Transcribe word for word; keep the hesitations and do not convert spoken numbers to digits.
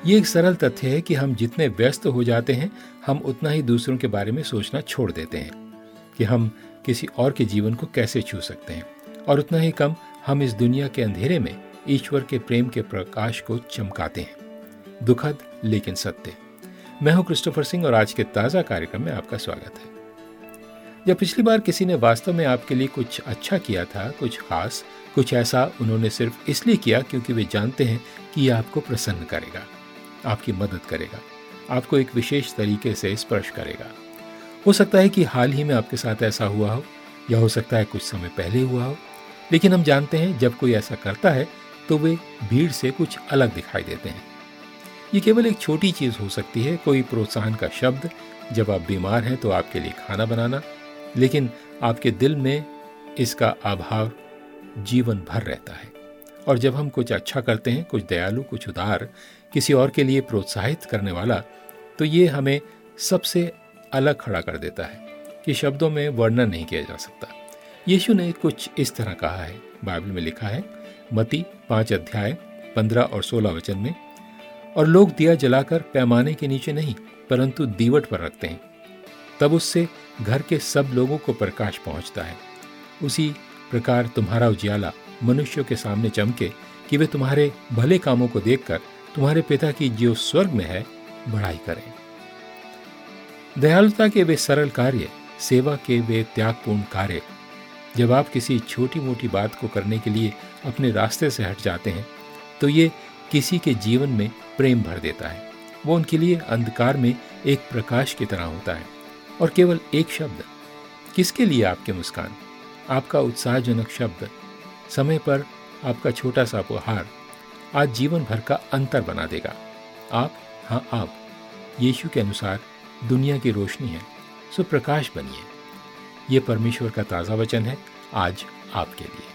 ये एक सरल तथ्य है कि हम जितने व्यस्त हो जाते हैं, हम उतना ही दूसरों के बारे में सोचना छोड़ देते हैं कि हम किसी और के जीवन को कैसे छू सकते हैं, और उतना ही कम हम इस दुनिया के अंधेरे में ईश्वर के प्रेम के प्रकाश को चमकाते हैं। दुखद लेकिन सत्य। मैं हूं क्रिस्टोफर सिंह और आज के ताज़ा कार्यक्रम में आपका स्वागत है। जब पिछली बार किसी ने वास्तव में आपके लिए कुछ अच्छा किया था, कुछ खास, कुछ ऐसा उन्होंने सिर्फ इसलिए किया क्योंकि वे जानते हैं कि यह आपको प्रसन्न करेगा, आपकी मदद करेगा, आपको एक विशेष तरीके से स्पर्श करेगा। हो सकता है कि हाल ही में आपके साथ ऐसा हुआ हो, या हो सकता है कुछ समय पहले हुआ हो, लेकिन हम जानते हैं जब कोई ऐसा करता है तो वे भीड़ से कुछ अलग दिखाई देते हैं। ये केवल एक छोटी चीज़ हो सकती है, कोई प्रोत्साहन का शब्द जब आप बीमार हैं तो आपके लिए खाना बनाना, लेकिन आपके दिल में इसका अभाव जीवन भर रहता है। और जब हम कुछ अच्छा करते हैं, कुछ दयालु, कुछ उदार, किसी और के लिए प्रोत्साहित करने वाला, तो ये हमें सबसे अलग खड़ा कर देता है कि शब्दों में वर्णन नहीं किया जा सकता। यीशु ने कुछ इस तरह कहा है, बाइबल में लिखा है मत्ती पाँच अध्याय पंद्रह और सोलह वचन में, और लोग दिया जलाकर पैमाने के नीचे नहीं परंतु दीवट पर रखते हैं, तब उससे घर के सब लोगों को प्रकाश पहुंचता है। उसी प्रकार तुम्हारा उजियाला मनुष्यों के सामने चमके कि वे तुम्हारे भले कामों को देखकर तुम्हारे पिता की जो स्वर्ग में है बड़ाई करें। दयालुता के वे सरल कार्य, सेवा के वे त्यागपूर्ण कार्य, जब आप किसी छोटी मोटी बात को करने के लिए अपने रास्ते से हट जाते हैं तो ये किसी के जीवन में प्रेम भर देता है। वो उनके लिए अंधकार में एक प्रकाश की तरह होता है। और केवल एक शब्द, किसके लिए आपके मुस्कान, आपका उत्साहजनक शब्द, समय पर आपका छोटा सा उपहार आज जीवन भर का अंतर बना देगा। आप, हाँ आप, यीशु के अनुसार दुनिया की रोशनी है, सो प्रकाश बनिए। ये परमेश्वर का ताज़ा वचन है आज आपके लिए।